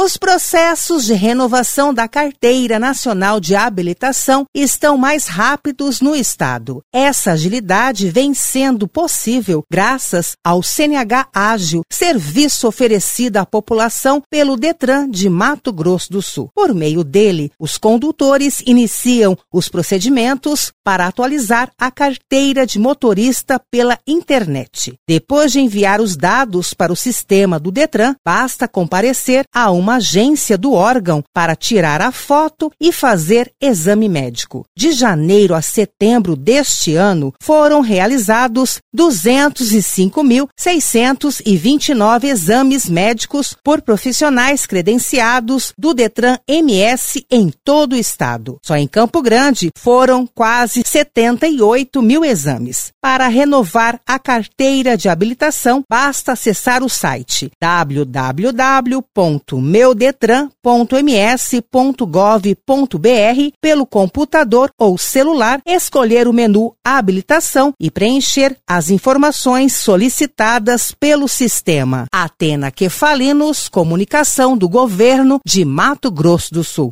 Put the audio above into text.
Os processos de renovação da Carteira Nacional de Habilitação estão mais rápidos no estado. Essa agilidade vem sendo possível graças ao CNH Ágil, serviço oferecido à população pelo Detran de Mato Grosso do Sul. Por meio dele, os condutores iniciam os procedimentos para atualizar a carteira de motorista pela internet. Depois de enviar os dados para o sistema do Detran, basta comparecer a uma agência do órgão para tirar a foto e fazer exame médico. De janeiro a setembro deste ano, foram realizados 205.629 exames médicos por profissionais credenciados do Detran MS em todo o estado. Só em Campo Grande foram quase 78 mil exames. Para renovar a carteira de habilitação, basta acessar o site www.meudetran.ms.gov.br pelo computador ou celular, escolher o menu Habilitação e preencher as informações solicitadas pelo sistema. Atena Quefalinos, Comunicação do Governo de Mato Grosso do Sul.